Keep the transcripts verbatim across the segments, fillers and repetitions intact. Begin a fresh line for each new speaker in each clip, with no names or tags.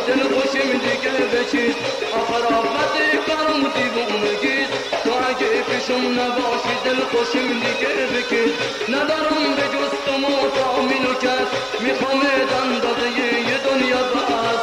دل خوشیم دیگه بچید آخر آفت کارم دیوونگیست تو اگه پیشم نباشی دل خوشیم دیگه بکید ندارم به جز تو مطامین و کس میخوام اندازه یه دنیا بس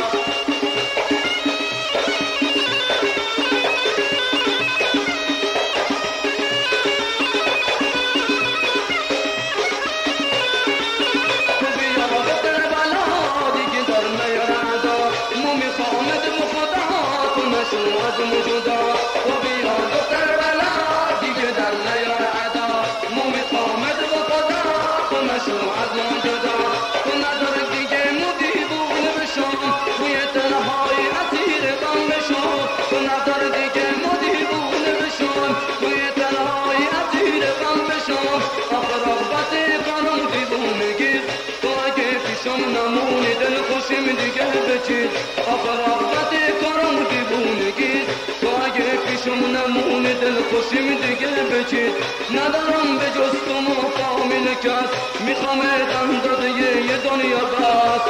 از موجودا و بیا دختر بلا دیگه در نیار عدا مو میخوامد و خدا تو نشو از ما جدا تو ندار دیگه مو دیوونه بشم توی تنهای اسیر غم بشم تو ندار دیگه مو دیوونه بشم توی تنهای اسیر غم بشم آخر رغبت قانون دیوونگیست تو اگه پیشم نمونی دل خوشیم دیگه بچید آخر رغبت قانون دیوونگیست تو اگه پیشم نمونی دل خوشیم دیگه بچید ندارم به جز تو مقامین کس میخوام اندازه یه دنیا بس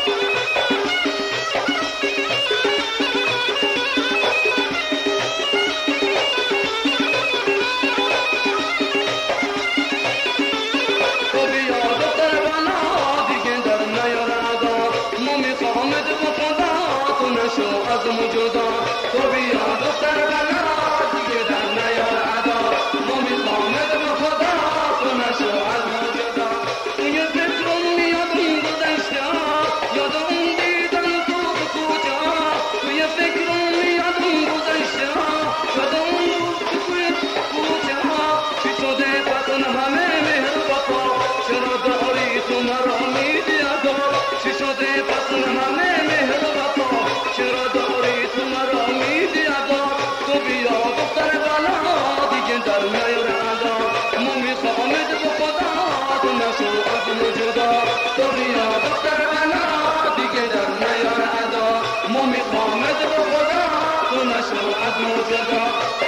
از موجودا تو بیا دختر بلا دیگه در نیار عدا ما میخوامد به خدا تو نشو از موجودا توی فکرم میاد اون گذشته یاد اون دیدن تو به کجا توی فکرم میاد اون گذشته یاد اون توی کجا چی شده پسن همه مهر وفا چرا داری تو مرا میدی ادا چی شده پسن همه مهر وفا چرا داری تو مرا میدی ادا تو بیا دختر بلا دیگه در نیار عدا ما میخوامد به خدا تو نشو از موجودا تو بیا دختر بلا دیگه در نیار عدا ما میخوامد به خدا تو نشو از موجودا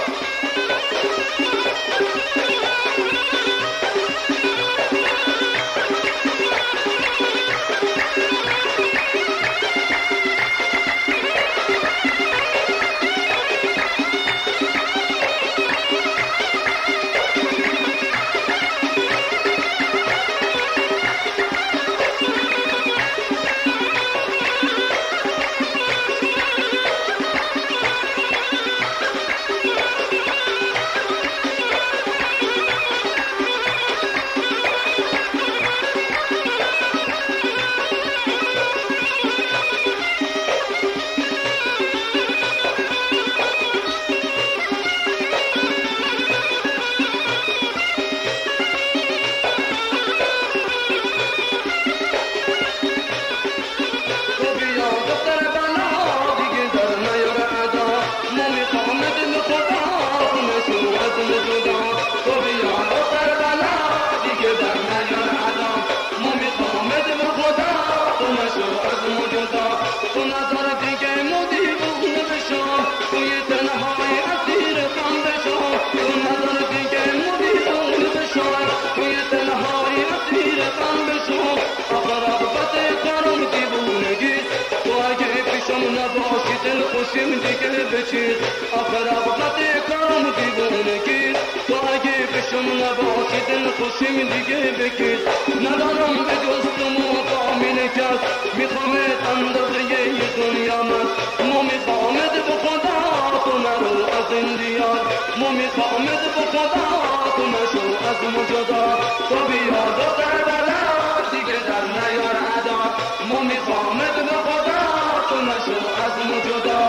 تو ندار دیگه مودی بونه بشم توی تنهای اسیر غم بشم تو ندار دیگه مودی بونه بشم توی تنهای اسیر غم بشم آخر رغبت کارم دیوونگیست تو اگه پیشم نباشی دل خوشیم دیگه بچید آخر رغبت کارم دیوونگیست تو اگه پیشم نباشی دل خوشیم دیگه بکید ندارم به جز تو مقامین کس میخوام اندازه یه دنیا من ما میخوامد به خدا تو نرو از این دیار ما میخوامد به خدا تو نشو از موجودا تو بیا دختر بلا دیگه در نیار عدا ما میخوامد به خدا تو نشو از موجودا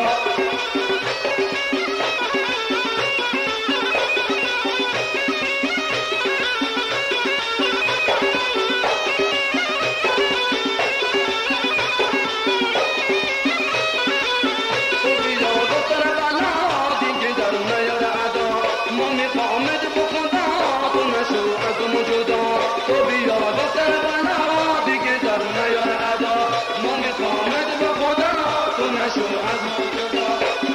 تو بیا دختر بلا دیگه در نیار عدا ما میخوامد به خدا تو نشو از موجودا